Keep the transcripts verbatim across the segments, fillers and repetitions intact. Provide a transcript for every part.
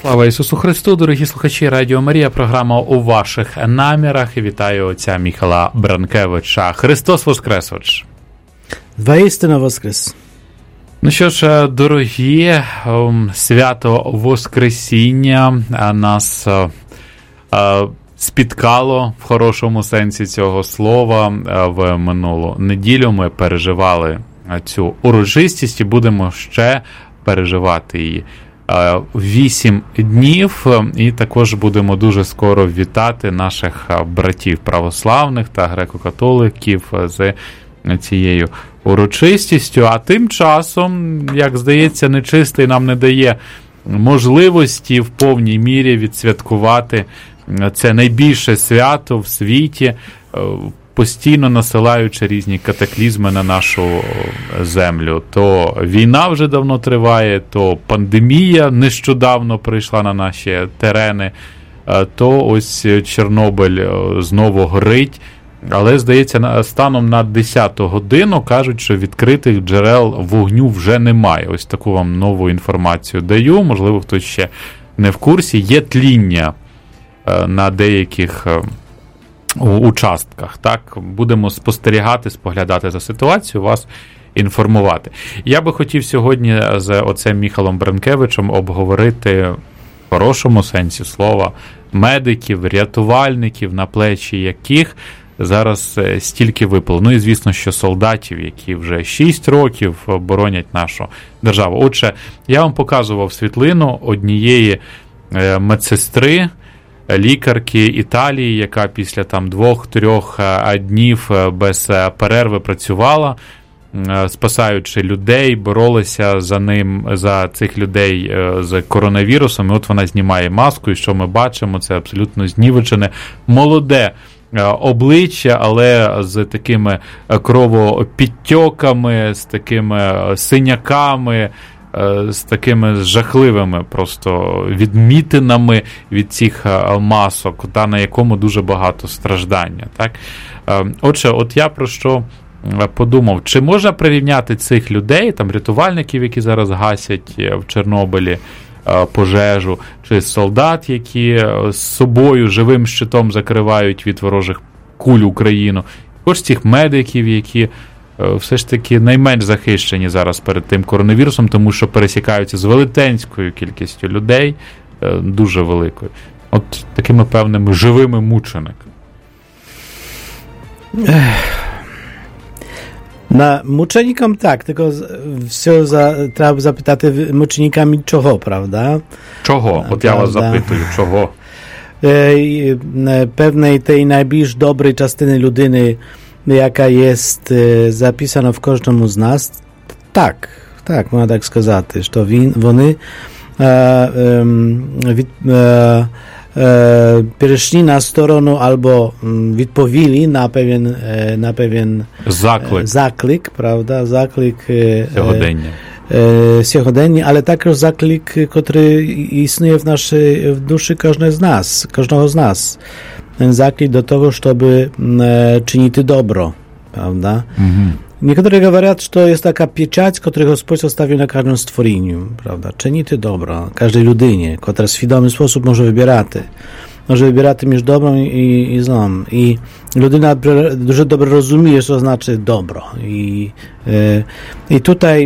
Слава Ісусу Христу, дорогі слухачі Радіо Марія, програма «У ваших намірах». І вітаю отця Міхала Бранкевича. Христос Воскрес, отче. Воістину Воскрес. Ну що ж, дорогі, свято Воскресіння нас спіткало в хорошому сенсі цього слова. В минулу неділю ми переживали цю урочистість і будемо ще переживати її вісім днів, і також будемо дуже скоро вітати наших братів православних та греко-католиків з цією урочистістю. А тим часом, як здається, нечистий нам не дає можливості в повній мірі відсвяткувати це найбільше свято в світі, постійно насилаючи різні катаклізми на нашу землю. То війна вже давно триває, то пандемія нещодавно прийшла на наші терени, то ось Чорнобиль знову горить. Але, здається, станом на десяту годину кажуть, що відкритих джерел вогню вже немає. Ось таку вам нову інформацію даю. Можливо, хтось ще не в курсі. Є тління на деяких участках. Так, будемо спостерігати, споглядати за ситуацією, вас інформувати. Я би хотів сьогодні з отцем Міхалом Бранкевичем обговорити в хорошому сенсі слова медиків, рятувальників, на плечі яких зараз стільки випало. Ну і звісно, що солдатів, які вже шість років боронять нашу державу. Отже, я вам показував світлину однієї медсестри, лікарки Італії, яка після там двох-трьох днів без перерви працювала, спасаючи людей, боролися за ним, за цих людей з коронавірусом. І от вона знімає маску, і що ми бачимо, це абсолютно знівечене, молоде обличчя, але з такими кровопідтьоками, з такими синяками, з такими жахливими просто відмітинами від цих масок, та на якому дуже багато страждання. Так? Отже, от я про що подумав, чи можна прирівняти цих людей, там рятувальників, які зараз гасять в Чорнобилі пожежу, чи солдат, які з собою живим щитом закривають від ворожих куль Україну, також цих медиків, які все ж таки найменш захищені зараз перед тим коронавірусом, тому що пересікаються з велетенською кількістю людей, дуже великою. От такими певними живими мучениками. На мученикам так, tylko все за, треба запитати мучениками чого, правда? Чого? От я вас запитую, чого? Певnej tej najbільш доброї частини людини, яка є записана в кожному з нас, так, так, можна так сказати, що він, вони е, е, від, е, е, перейшли на сторону або відповіли на певен, на певен заклик, заклик, правда, заклик сьогодення. Сьогодення, але також заклик, який існує в нашій в душі кожного з нас, кожного з нас. Ten zaklик do tego, żeby e, czynić dobro, prawda? Mm-hmm. Niektórzy mówią, że to jest taka pieczęć, którą Господь zostawił na każdym stworzeniu, prawda? Czynić dobro, każdej ludynie, która w świadomy sposób może wybierać. Może wybierać między dobrem i, i złem. I ludyna дуже dobrze rozumie, co znaczy dobro. I, e, i tutaj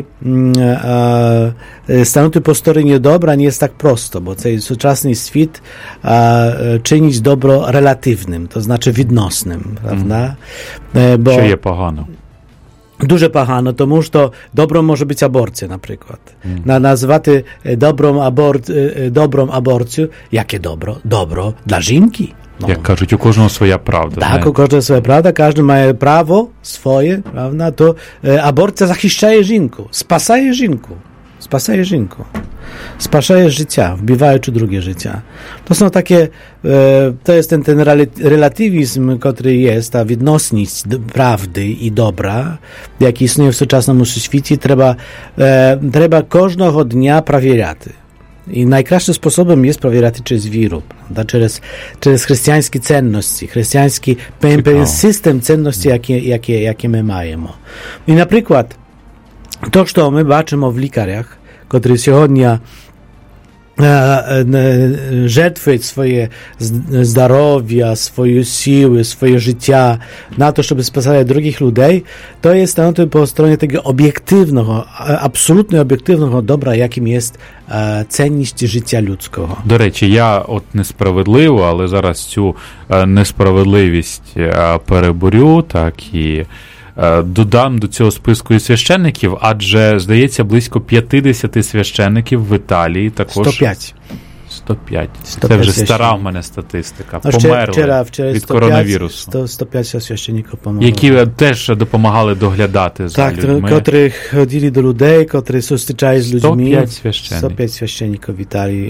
e, stanąć po stronie dobra nie jest tak prosto, bo ten współczesny świat e, czynić dobro relatywnym, to znaczy відносnym, prawda? E, bo, Що є погано? Дуже погано, тому що добром може бути аборція, наприклад. Mm. На, назвати добром, абор, добром аборцію, яке добро? Добро для жінки. No. Jak кажуть, у кожного своя правда. Tak, u każdego swoja prawda, każdy ma prawo swoje, prawda, to e, aborcja zachiszczaje żynku, spasaje żynku, spasaje żynku, spasaje życia, wbiwaючи drugie życia. To są takie, e, to jest ten, ten relatywizm, który jest, ta відносність prawdy i dobra, jaki istnieje w współczesnym świecie, trzeba, e, trzeba każdego dnia przewierać. I najkraszym sposobem jest przewierać przez wiru, prawda? Przez, przez chrześcijańskie cenności, chrześcijański pewien, pewien system cenności, jakie, jakie, jakie my mamy. I na przykład to, co my baczymy w lікарях, które сьогодні żертвовать swoje zdrowia, swoje siły, swoje życia na to, żeby spасać drugich ludzi, to jest stanowcze po stronie tego obiektywnego, absolutnie obiektywnego dobra, jakim jest cenність życia ludzkiego. До речі, я от несправедливо, але зараз цю несправедливість переборю, так і додам до цього списку і священників, адже, здається, близько п'ятдесят священників в Італії також... сто п'ять. сто п'ять. Це вже стара в мене статистика. No, померли вчора, вчора від коронавірусу. сто, сто п'ять священників померли. Які теж допомагали доглядати за так, людьми. Так, котрі ходили до людей, котрі зустрічали з людьми. сто п'ять священників. сто п'ять священників в Італії.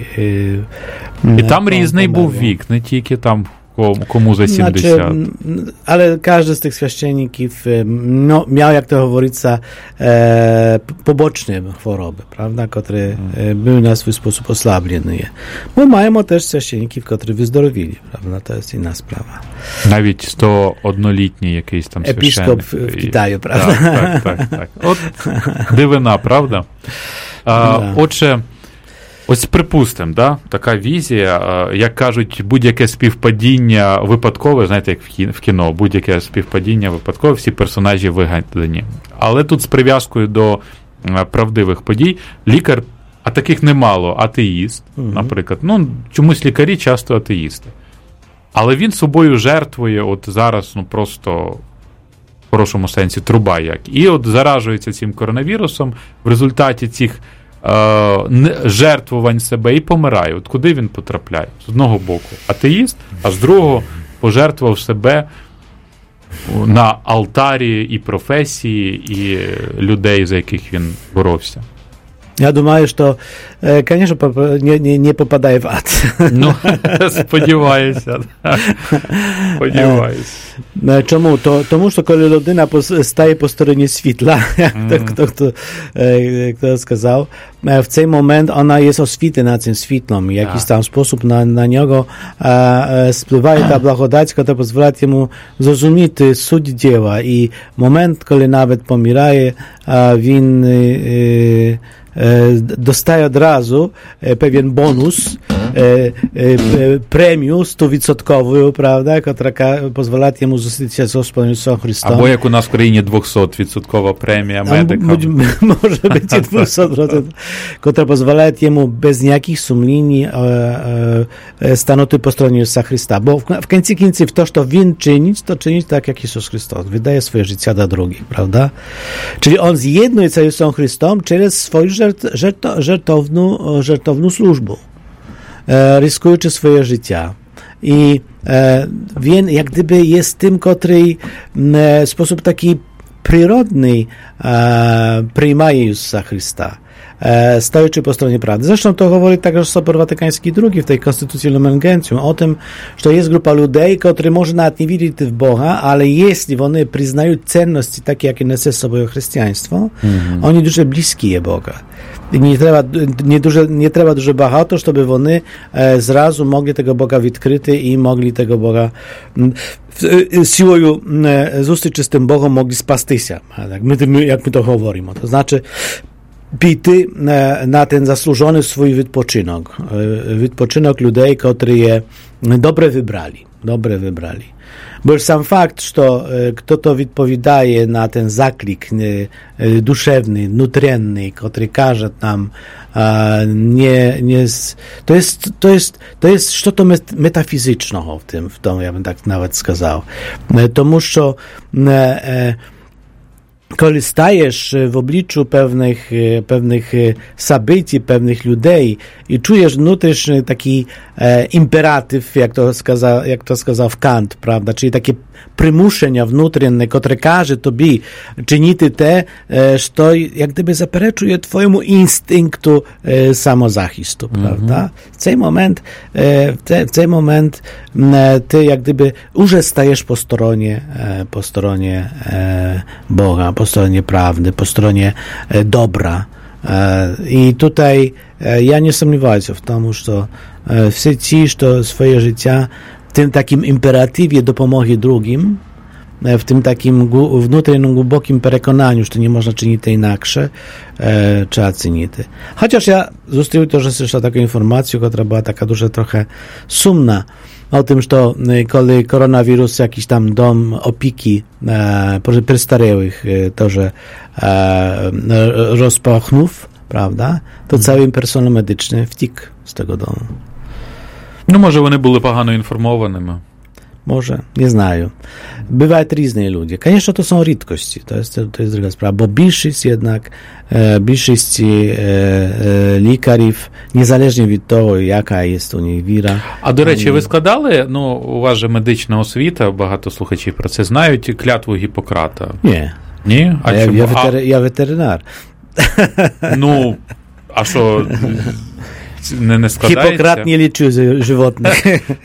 І там різний був вік, не тільки там komu ze siedemdziesiąt. Znaczy, ale każdy z tych święcenników no, miał, jak to mówić, e, poboczne choroby, prawda, które hmm. były na swój sposób osłabione. Bo mają też święcenników, którzy wyzdrowili, prawda, to jest inna sprawa. Навіть сто однолітній якийсь там священник. Епіскоп в Китаї, правда? Так, так, так. так. От дивина, правда? А, да. Отже, ось припустимо, да, така візія, як кажуть, будь-яке співпадіння випадкове, знаєте, як в кіно, будь-яке співпадіння випадкове, всі персонажі вигадані. Але тут з прив'язкою до правдивих подій лікар, а таких немало, атеїст, угу. наприклад. Ну, чомусь лікарі часто атеїсти. Але він собою жертвує от зараз, ну, просто в хорошому сенсі труба як. І от заражується цим коронавірусом, в результаті цих жертвувань себе і помирає. От куди він потрапляє? З одного боку атеїст, а з другого пожертвував себе на алтарі і професії, і людей, за яких він боровся. Я думаю, що, конечно, не, не, не попадає в ад. Ну, сподіваюся. Сподіваюся. Чому? То, тому що коли людина стає по стороні світла, як mm. хто, хто, хто сказав, в цей момент вона є освітлена цим світлом. В якийсь там спосіб на, на нього спливає та благодать, яка дозволяє йому зрозуміти суть діла. І момент, коли навіть помирає, він dostaje od razu pewien bonus, premię stuprocentową, prawda, która pozwala mu zostać się z Gospodarstwem Chrystusem. Albo jak u nas w krainie dwusetprocentowa premia medyka. Może być i dwieście procent, która pozwala mu bez jakich sumień stanąć po stronie Jezusa Chrystusa. Bo w końcu końców to, co win czynić, to czynić tak jak Jezus Chrystus. Wydaje swoje życie dla drugich, prawda? Czyli on zjednuje się z Jezusem Chrystusem przez swoją żertowną, żertowną służbę, e, rysując swoje życie. I e, wiem, jak gdyby jest tym, który w sposób taki przyrodny e, przyjmuje Jezusa Chrystusa, e, stojący po stronie prawdy. Zresztą to mówi także Sobor Watykański drugi w tej Konstytucji Lumen Gentium o tym, że jest grupa ludzi, którzy może nawet nie wierzyć w Boga, ale jeśli oni przyznają cenności takie, jakie niesie sobie chrześcijaństwo, mm-hmm. oni dużo bliskie Boga. Nie trzeba, nie, dużo, nie trzeba dużo багато, żeby oni e, zrazu mogli tego Boga odkryty i mogli tego Boga e, siłą e, zустрічі z tym Bogiem mogli spasty się. Jak my, jak my to mówimy. To znaczy pity e, na ten zasłużony swój wypoczynek. E, wypoczynek ludzi, którzy je dobre wybrali. Dobre wybrali. Bo już sam fakt, że kto to odpowiadaje na ten zaklik duszewny, nutrienny, który każe nam nie, nie to jest, to jest, to jest coś metafizycznego w tym, w tym, ja bym tak nawet skazał. Tomu, że kiedy stajesz w obliczu pewnych, pewnych zabyci, pewnych ludzi i czujesz wewnętrzny taki e, imperatyw, jak to skazał, jak to skazał Kant, prawda, czyli takie przymuszenia wewnętrzne, które każe tobie czynić te, e, co jak gdyby zapreczuje twojemu instynktu e, samozachistu, mm-hmm. prawda. W ten moment, e, w, te, w ten moment e, ty jak gdyby już stajesz po stronie, e, po stronie e, Boga, po stronie prawdy, po stronie e, dobra. E, I tutaj e, ja nie sądziłem się w tym, że e, wszyscy ci, że swoje życie w tym takim imperatywie dopomogli drugim, w tym takim внутрішнім głębokim przekonaniu, że to nie można czynić inaksze, e, trzeba czynić. Chociaż ja zустрів też słyszał taką informację, która była taka dużo trochę sumna, o tym, że kiedy koronawirus jakiś tam dom opieki e, przystarałych to, że e, rozpachnął, prawda, to cały personel medyczny wciekł z tego domu. No może oni byli pogano informowanymi. Może, nie znają. Bywają różne ludzie. Конечно, to są rzadkości, to jest, to jest druga sprawa, bo większość jednak, e, większość e, e, lekarів, niezależnie od tego, jaka jest u nich wiara. А, до речі, ви складали, ну, у вас же медична освіта, багато слухачів про це знають, клятву Гіппократа? Ні. Ні? А я, я, ветер, а... я ветеринар. Ну, а що, не, не складається? Гіппократ не лічу животних.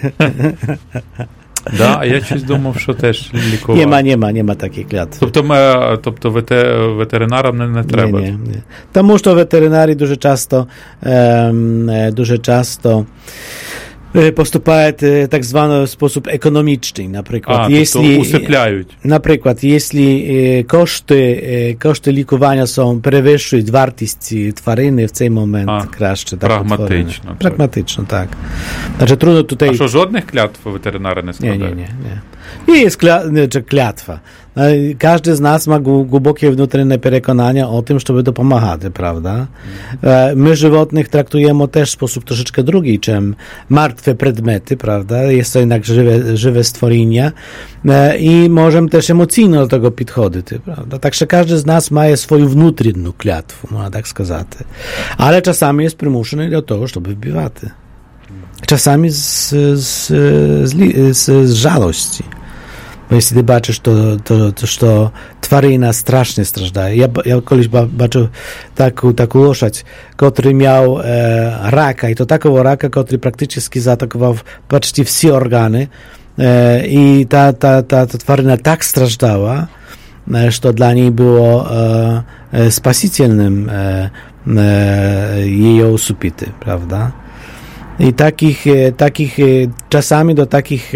Да, а я щось думав, що теж лікував. Нема, нема, нема таких клятв. Тобто, тобто ветеринарам не, не треба? Ні, ні, ні. Тому що ветеринарі дуже часто, е, дуже часто поступають так звано в спосіб економічний, наприклад. А, тобто Єслі, усипляють. Наприклад, якщо кошти, кошти лікування są, перевищують вартість тварини в цей момент, а, краще. Прагматично. Так, прагматично, так. Значить, трудно тут... А що, жодних клятв ветеринари не складають? Ні, ні, ні. Nie jest klятwa. Każdy z nas ma głębokie wewnętrzne przekonania o tym, żeby dopomagać, prawda? My żywotnych traktujemy też w sposób troszeczkę drugi, czym martwe przedmioty, prawda? Jest to jednak żywe, żywe stworzenia i możemy też emocjonalnie do tego podchodzić, prawda? Także każdy z nas ma swoją wewnętrzną klятву, można tak сказać. Ale czasami jest przymuszony do tego, żeby wbiwać. Czasami z, z, z, z, z żalości. Bo jeśli ty baczysz, to, to, to, to twarina strasznie strażdaje. Ja, ja kiedyś baczył taką, taką łoszadź, który miał e, raka i to takiego raka, który praktycznie zaatakował prawie wszystkie organy e, i ta, ta, ta, ta twarina tak strażdała, e, że to dla niej było e, e, spasicielnym e, e, jej usupity, prawda? I takich, takich czasami do takich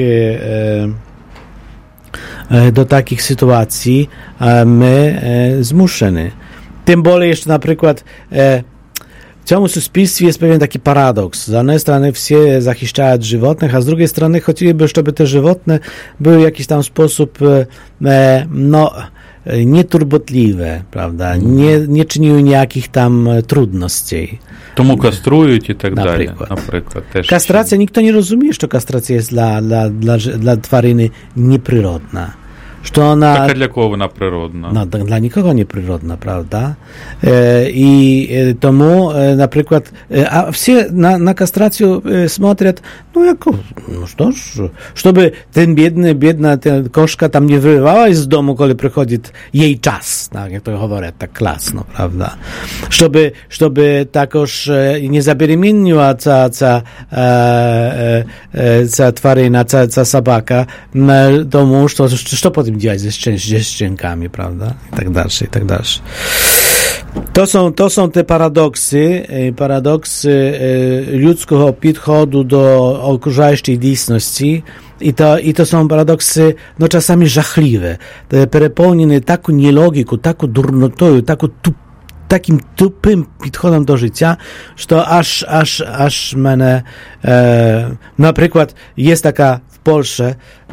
do takich sytuacji my zmuszeni. Tym bardziej jeszcze na przykład w całym społeczeństwie jest pewien taki paradoks. Z jednej strony wszyscy zachiszczają żywotnych, a z drugiej strony chcieliby, żeby te żywotne były w jakiś tam sposób no nieturbotliwe, prawda? Nie, nie czyniły ніяких tam trudności. Тому каструють і так Наприклад. далі. Наприклад, теж. Кастрація, ніхто не розуміє, що кастрація є для, для, для, для тварини неприродна. Что она... Так, а для кого вона природна? No, dla nikogo неприродна, prawda? E, I e, tomu, e, na przykład, e, a wszyscy na, na kastrację e, смотрят, no jako, no что ж, żeby ten biedny, biedna ten koszka tam nie wyrywała z domu, kiedy przychodzi jej czas, tak, jak to mówię, tak klasno, prawda? Żeby, żeby takoż e, nie zabieremienniła ca, ca, e, e, ca twaryna, ca, ca sabaka e, domu, co, co potem działać ze, szczę, ze szczękami, prawda? I tak dalsze, i tak dalsze. To są, to są te paradoksy, paradoksy ludzkiego podchodu do okrużającej dziedzicności i to, i to są paradoksy no czasami żachliwe, perepełnione taką nielogiką, taką durnotą, taką tup, takim tupym podchodem do życia, że to aż, aż, aż mnie e, na przykład jest taka w Polsce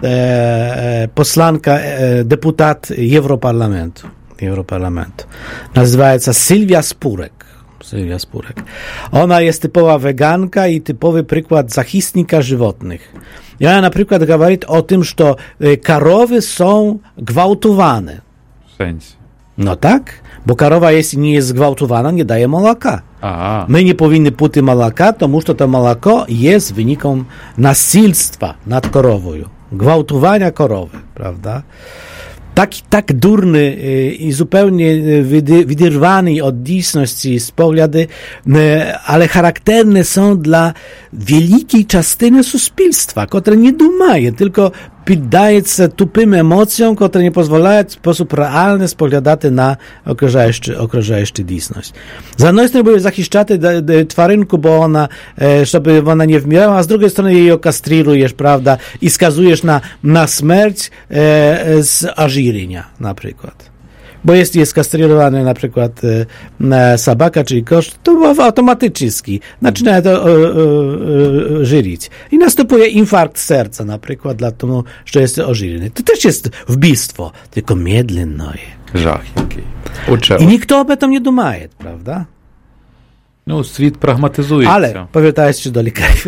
e, posłanka, e, deputat Europarlamentu. Europarlamentu. Nazywa się Sylwia Spurek. Sylwia Spurek. Ona jest typowa weganka i typowy przykład zachistnika żywotnych. I ona na przykład mówi o tym, że krowy są gwałtowane. W sensie? No tak, bo krowa jeśli nie jest zgwałtowana, nie daje молока. Aha. My nie powinny puty молока, тому że to молоко jest wynikiem nasilstwa nad krową, gwałtowania krowy, prawda? Tak, tak durny i zupełnie wyrwany od dziedzicności spoglądy, ale charakterne są dla wielkiej części społeczeństwa, które nie dumaje, tylko піддається тупим емоціям, які не дозволяють в спосіб реально споглядати на окружаючу дійсність. З однієї сторони, буде захищати тваринку, бо вона, щоб вона не вмирала, а з другої сторони, її кастрируєш, правда, і сказуєш на, на смерть з ожирення, наприклад. Bo jest, jest kastrowany na przykład e, sabaka czy kosz, to automatycznie zaczyna to e, e, żyrić. I następuje infarkt serca na przykład, dlatego, że jest ożyrny. To też jest wbistwo, tylko miedlenne. Żach jaki. Uczę. I nikt o tym nie dumaje, prawda? No, świat pragmatyzuje. Ale, powracając się do lekarzy.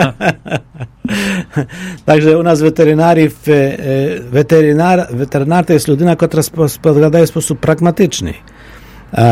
Także u nas weterynarii, weterynar, weterynar to jest ludyna, która spogląda w sposób pragmatyczny. A,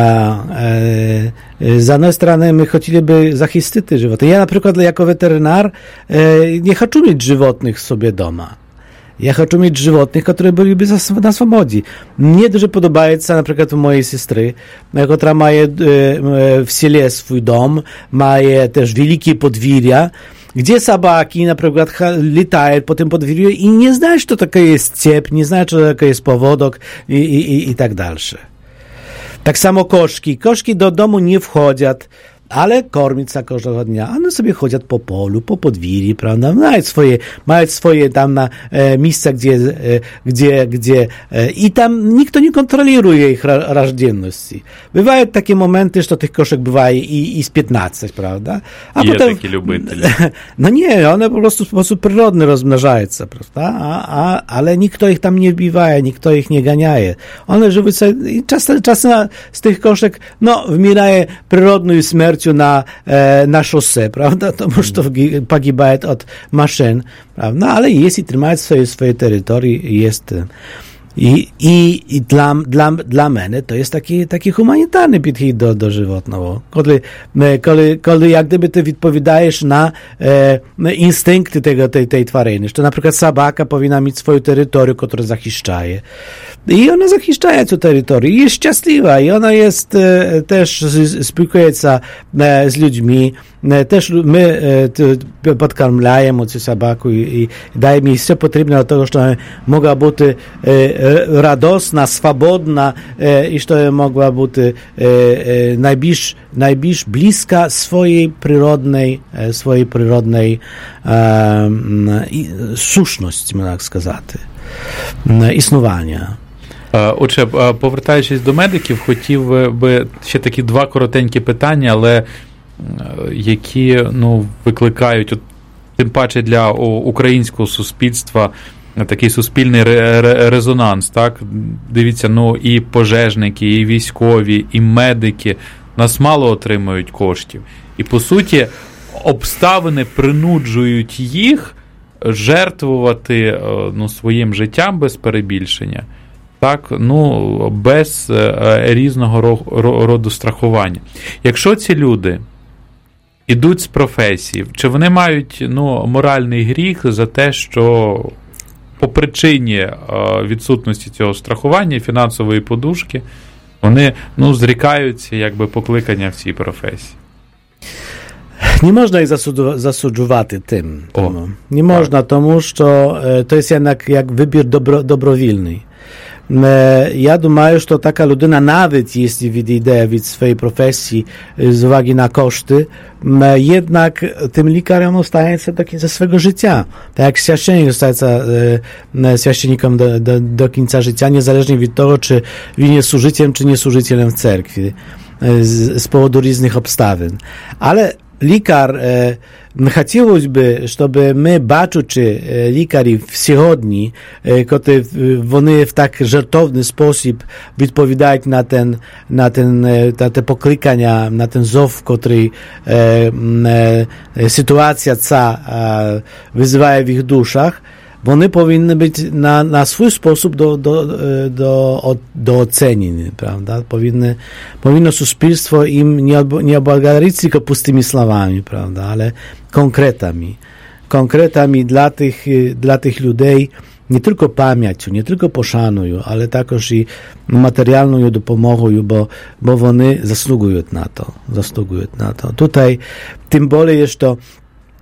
e, z jednej strony my chcieliby zachistyty żywoty. Ja na przykład jako weterynar e, nie chcę mieć żywotnych sobie doma. Ja chcę mieć żywotnych, które byliby na swobodzie. Mnie дуже подобається, наприклад, у моєї сестри, яка має в селі свій дом, має теж великі подвір'я, gdzie собаки, na przykład, latają po tym podwórzu i nie znają, co to jest ciep, nie znają, co to jest powodok i, i, i tak dalsze. Tak samo koszki. Koszki do domu nie wchodzą, ale kormica każdego dnia. One sobie chodzą po polu, po podwórzu, prawda? Mają swoje, mają swoje tam na e, miejsca, gdzie, e, gdzie, gdzie e, i tam nikt nie kontroluje ich ra, rażdzienności. Bywają takie momenty, że tych koszek bywa i, i z piętnaście, prawda? A Jest potem, taki любитель. No nie, one po prostu w sposób przyrodny rozmnażają się, prawda? A, a, ale nikt ich tam nie wbiwa, nikt ich nie ganiaje. One żyły sobie, i czasem, czasem z tych koszek, no, wymierają przyrodną śmierć na, e, na szosę, prawda? To może to pogibają od maszyn, prawda? Ale jest i trzymają swoje, swoje terytorium, jest. I, i, i dla, dla, dla mnie to jest taki, taki humanitarny podchód do, do żywotnego. Kiedy, kiedy, kiedy jak gdyby ty odpowiadajesz na e, instynkty tego, tej, tej twaryny, że na przykład sabaka powinna mieć swoje terytorium, które zachiszczaje. I ona zachiszczaje to terytorium i jest szczęśliwa i ona jest e, też spotykała się e, z ludźmi. E, też my e, podkarmlajemy tę sabaku i, i dajemy jej wszystko potrzebne do tego, żeby mogła być e, radosna, swobodna e, i żeby mogła być e, e, najbliż, najbliż bliska swojej przyrodnej, e, swojej przyrodnej e, i, słuszności, można tak сказати, e, існування. Отже, повертаючись до медиків, хотів би ще такі два коротенькі питання, але які, ну, викликають, от, тим паче для українського суспільства, такий суспільний резонанс, так? Дивіться, ну, і пожежники, і військові, і медики нас мало отримують коштів. І, по суті, обставини принуджують їх жертвувати, ну, своїм життям без перебільшення. Так, ну, без е, різного ро, роду страхування. Якщо ці люди ідуть з професії, чи вони мають, ну, моральний гріх за те, що по причині е, відсутності цього страхування, фінансової подушки, вони, ну, зрікаються, якби, покликання в цій професії? Nie można ich zasudzować tym. O, nie można, тому що to jest jednak jak wybór dobro, dobrowilny. Ja думаю, że taka ludyna, nawet jeśli wyjdzie від swojej profesji z uwagi na koszty, jednak tym lekarzem ostaje się do, ze swego życia. Tak jak święcennik zostaje święcennikiem do, do, do końca życia, niezależnie od tego, czy jest służyciem, czy nie służycielem w cerkwi, z, z powodu różnych obstawin. Ale лікар, е, хотілося б, щоб ми бачучи лікарів сьогодні, е, коли вони в так жертовний спосіб відповідають на ten, на ten, на те покликання, на ten зов, котрий е, е, ситуація ця е, визиває в їх душах, вони повинні бути на, на свій спосіб до, до, до, до оцінені, правда? Повинні, повинно суспільство їм не, об, не облагодарити тільки пустими словами, правда? Але конкретами. Конкретами для тих, для тих людей не тільки пам'яттю, не тільки пошаною, але також і матеріальною допомогою, бо, бо вони заслугують на то. Заслугують на то. Tutaj tym bardziej, że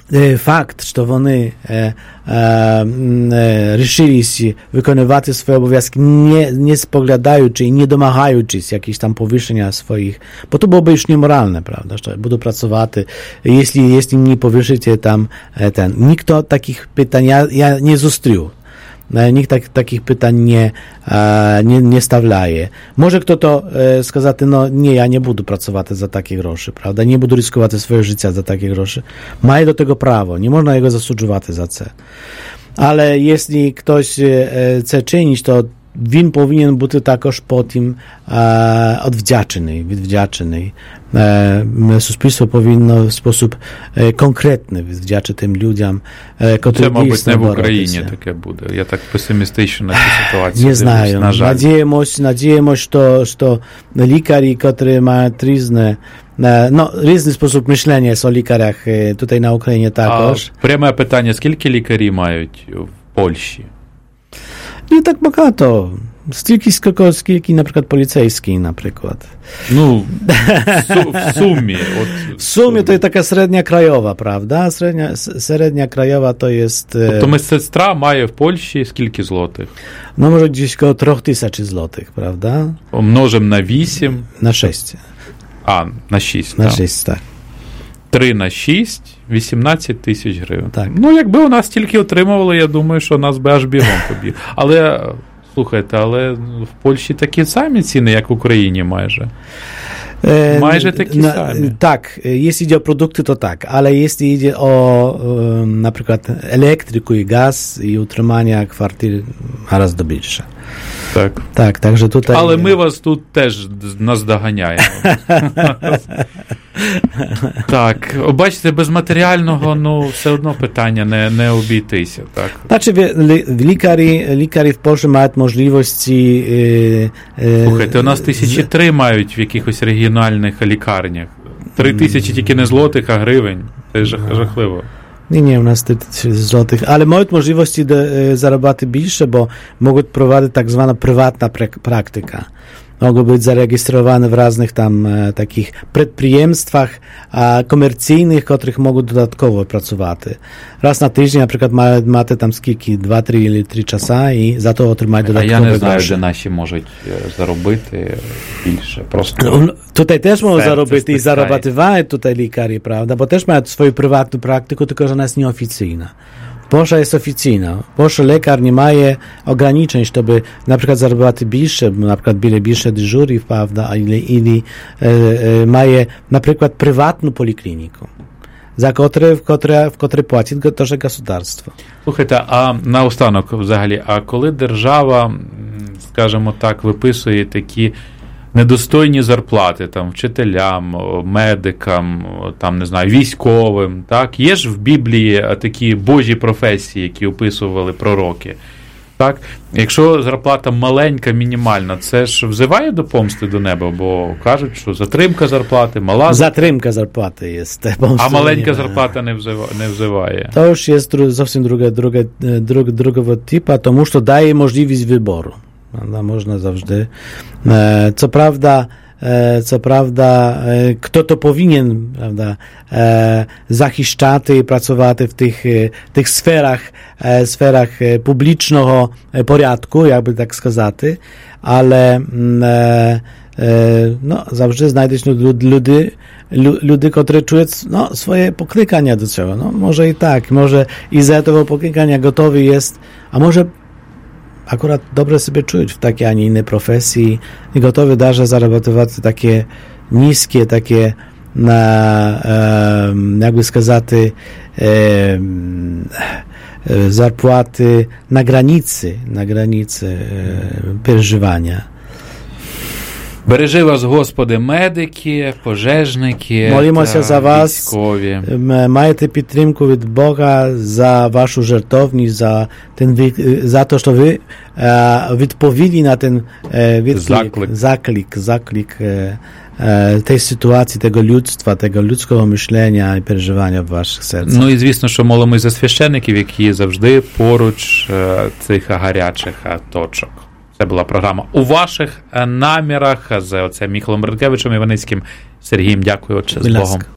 Факт, що вони е, е, рішились виконувати свої обов'язки, не, не споглядаючи і не домагаючись якісь там повищення своїх, бо то було б już niemoralne, правда, що буду працювати, якщо, якщо не повищите там, ten. Ніхто таких питань, я, я не зустрів. Nikt tak, takich pytań nie, nie, nie stawiaje. Może kto to e, сказати, no nie, ja nie budu pracować za takie groszy, prawda? Nie budu ryzykować swoje życia za takie groszy. Ma do tego prawo, nie można jego zasłużywać za to. Ale jeśli ktoś e, chce czynić, to він повинен бути також потім е, odwdzięczny, відвдячений. Е, суспільство повинно в спосіб е, конкретний відвдячити тим людям, е, котрі це, мабуть, дійсно не в Україні боротися. Таке буде. Я так песимістично на цю ситуацію. Не знаю. На жаль. Надіємось, надіємось, що, що лікарі, котрі мають різне, е, ну, різний спосіб мислення о лікарях е, тут на Україні також. А, пряме питання, скільки лікарі мають в Польщі? Nie tak bogato. Стільки, скільки, скільки, наприклад, поліцейський, наприклад. Ну, в сумі. От, в сумі то є така середня краєва, правда? Середня, середня краєва то є... Тобто медсестра має в Польщі скільки злотих? Ну, може, десь коло трьох тисяч злотих, правда? Множимо на вісім. На шість. А, на шість, На так. шість, так. три на шість, вісімнадцять тисяч гривень. Так. Ну, якби у нас тільки отримували, я думаю, що нас би аж бігом побіг. Але, слухайте, але в Польщі такі самі ціни, як в Україні майже. Майже такі na, самі. Tak, jeśli idzie o produkty, to tak, ale jeśli idzie o um, na przykład elektryku i gaz i utrzymania kwartier, raz do bільше. Так. Так, także tutaj... Але ми вас тут теж наздоганяємо. Так, бачите, без матеріального, ну, все одно питання не, не обійтися, так. Znaczy, лікарі, лікарі в Польщі мають можливості... Е, е, Слухайте, у нас тисячі три мають в якихось регіональних лікарнях. Три тисячі тільки не злотих, а гривень. Це жах, жахливо. Nie, nie, u nas tysiąc złotych, ale mają możliwości do, e, zarabiać większe, bo mogą prowadzić tak zwana prywatna prak- praktyka. Mogą być zarejestrowane w różnych tam e, takich przedsiębiorstwach e, komercyjnych, których mogą dodatkowo pracować. Raz na tydzień, na przykład ma, macie tam skільки, dwa, trzy или три часа і за то отримають додаткові гроші. А я не знаю, гроші. де наші можуть заробити більше. Просто No, tutaj też mogą serce zarobić i stykaje. zarabiają tutaj lікарі, prawda? Bo też mają swoją prywatną praktykę, tylko że ona jest nieoficyjna. Polska jest oficyjna. Polska lekarz nie ma ograniczeń, żeby na przykład zarabiać więcej, na przykład byle więcej dyżurów, prawda? Ili, ili e, e, ma na przykład prywatną poliklinikę, za które, w które, w które płaci też государство. Слухайте, а наостанок взагалі, а коли держава, скажімо так, виписує такі недостойні зарплати там вчителям, медикам, там не знаю, військовим, так? Є ж в Біблії такі божі професії, які описували пророки. Так? Якщо зарплата маленька, мінімальна, це ж взиває до помсти до неба, бо кажуть, що затримка зарплати, мала Затримка зарплати є. А маленька зарплата не взиває. Не взиває. To już jest zовсім drugie, drugie, drugie, drugiego typu, тому що дає можливість вибору. Można zawsze. Co prawda, co prawda, kto to powinien, prawda, захищати i pracować w tych, tych sferach, sferach publicznego porządku, jakby tak сказати, ale no, zawsze znajdziesz ludy, ludy, które czują no, swoje poklykania do czego. No, może i tak, może i za tego poklykania gotowy jest, a może akurat dobrze sobie czuć w takiej, a nie innej profesji i gotowy darze zarabiać takie niskie, takie na, e, jakby сказати, e, zarpłaty na granicy, na granicy e, przeżywania. Бережи вас, Господи, медики, пожежники, Молимося та за вас. військові. Маєте підтримку від Бога за вашу жертовність, за, ten, за те, що ви uh, відповіли на ten uh, Заклик. заклик, заклик uh, uh, tej sytuacji, tego ludztwa, tego ludzkiego myślenia i przeżywania w waszych sercach. Ну і звісно, що молимось за священиків, які завжди поруч uh, цих гарячих uh, точок. Це була програма «У ваших намірах» з оцем Міхалом Бердкевичем Іваницьким. Сергієм, дякую, отче, з Богом.